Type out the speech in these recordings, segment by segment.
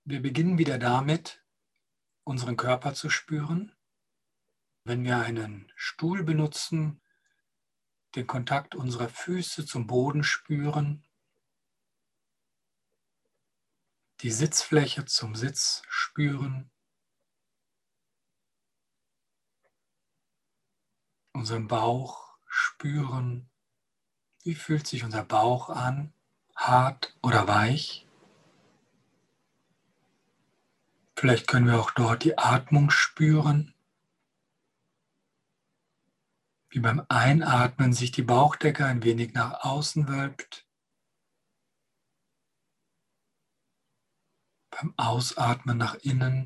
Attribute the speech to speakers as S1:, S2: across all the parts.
S1: Wir beginnen wieder damit, unseren Körper zu spüren. Wenn wir einen Stuhl benutzen, den Kontakt unserer Füße zum Boden spüren, die Sitzfläche zum Sitz spüren, unseren Bauch spüren. Wie fühlt sich unser Bauch an? Hart oder weich? Vielleicht können wir auch dort die Atmung spüren. Wie beim Einatmen sich die Bauchdecke ein wenig nach außen wölbt. Beim Ausatmen nach innen.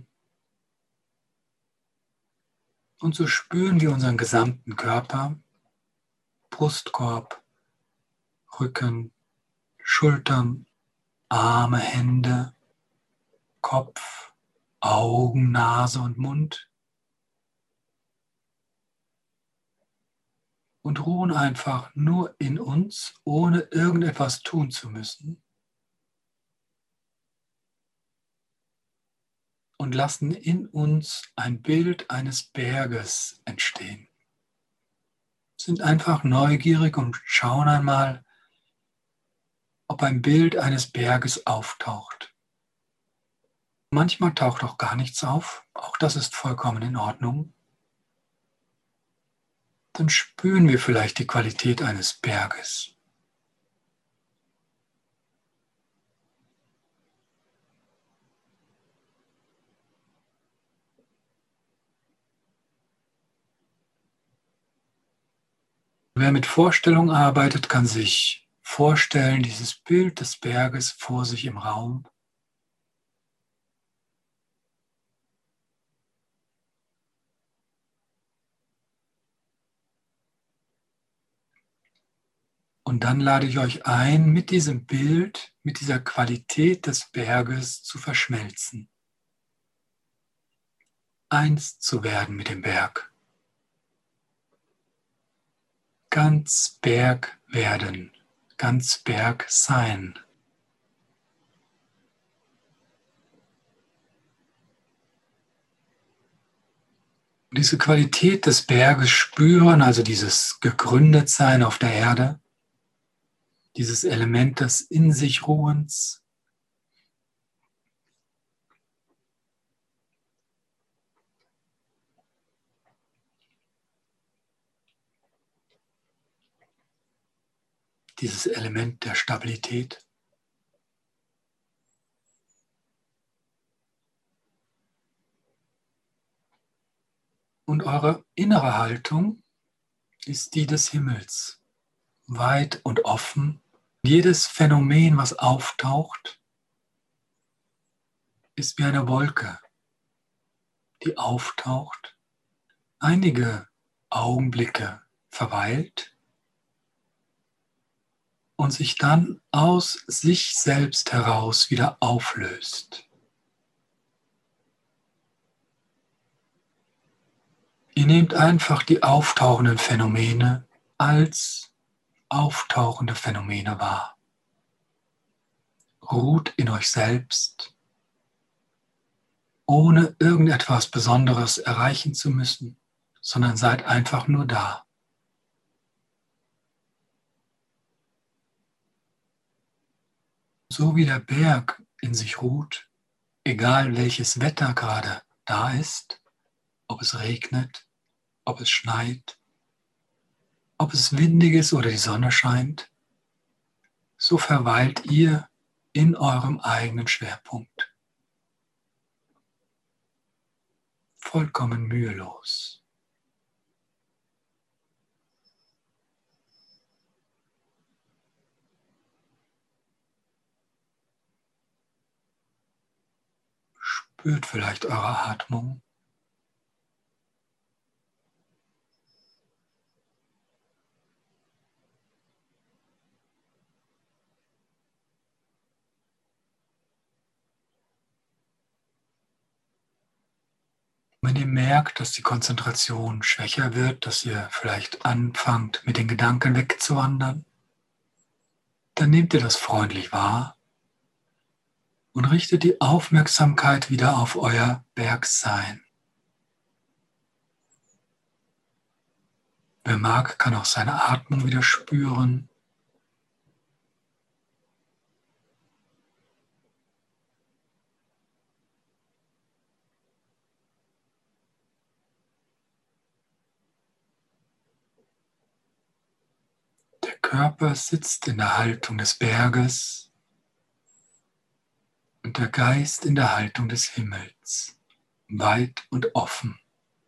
S1: Und so spüren wir unseren gesamten Körper, Brustkorb, Rücken, Schultern, Arme, Hände, Kopf, Augen, Nase und Mund. Und ruhen einfach nur in uns, ohne irgendetwas tun zu müssen. Und lassen in uns ein Bild eines Berges entstehen. Sind einfach neugierig und schauen einmal, ob ein Bild eines Berges auftaucht. Manchmal taucht auch gar nichts auf, auch das ist vollkommen in Ordnung. Dann spüren wir vielleicht die Qualität eines Berges. Wer mit Vorstellung arbeitet, kann sich vorstellen, dieses Bild des Berges vor sich im Raum. Und dann lade ich euch ein, mit diesem Bild, mit dieser Qualität des Berges zu verschmelzen. Eins zu werden mit dem Berg. Ganz Berg werden, ganz Berg sein. Diese Qualität des Berges spüren, also dieses Gegründetsein auf der Erde, dieses Element des In sich Ruhens, dieses Element der Stabilität. Und eure innere Haltung ist die des Himmels, weit und offen. Jedes Phänomen, was auftaucht, ist wie eine Wolke, die auftaucht, einige Augenblicke verweilt und sich dann aus sich selbst heraus wieder auflöst. Ihr nehmt einfach die auftauchenden Phänomene als auftauchende Phänomene wahr. Ruht in euch selbst, ohne irgendetwas Besonderes erreichen zu müssen, sondern seid einfach nur da. So wie der Berg in sich ruht, egal welches Wetter gerade da ist, ob es regnet, ob es schneit, ob es windig ist oder die Sonne scheint, so verweilt ihr in eurem eigenen Schwerpunkt. Vollkommen mühelos. Spürt vielleicht eure Atmung. Wenn ihr merkt, dass die Konzentration schwächer wird, dass ihr vielleicht anfangt, mit den Gedanken wegzuwandern, dann nehmt ihr das freundlich wahr und richtet die Aufmerksamkeit wieder auf euer Bergsein. Wer mag, kann auch seine Atmung wieder spüren. Der Körper sitzt in der Haltung des Berges und der Geist in der Haltung des Himmels, weit und offen.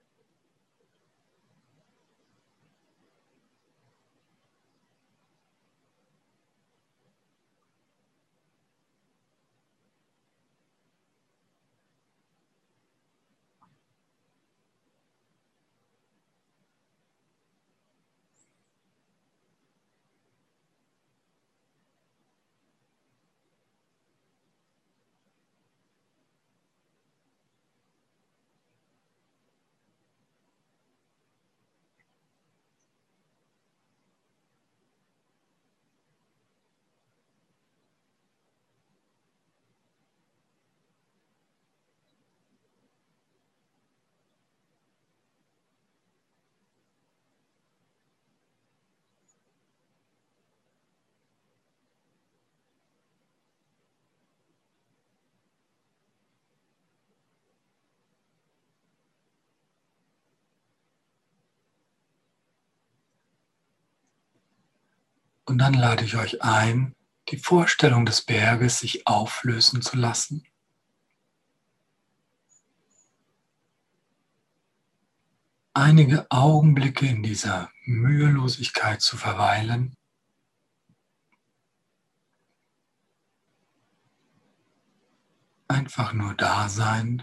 S1: Und dann lade ich euch ein, die Vorstellung des Berges sich auflösen zu lassen. Einige Augenblicke in dieser Mühelosigkeit zu verweilen. Einfach nur da sein.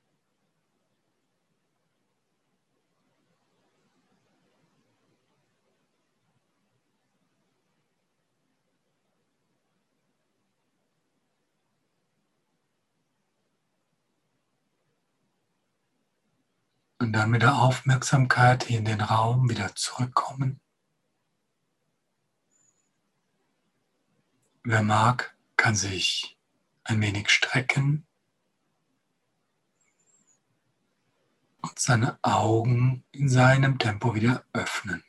S1: Und dann mit der Aufmerksamkeit hier in den Raum wieder zurückkommen. Wer mag, kann sich ein wenig strecken und seine Augen in seinem Tempo wieder öffnen.